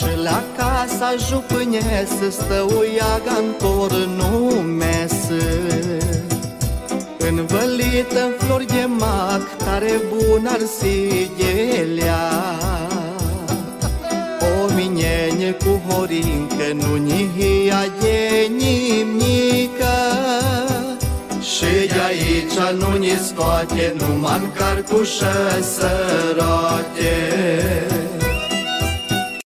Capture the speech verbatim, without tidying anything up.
Și la casa jupâne să stă o iaga întor nu mesă, învălită în flori de mac, tare bun arsighelea. O minene cu horincă, nu nihia de nimnică, și de aici nu ni scoate numai în carcușă săroate.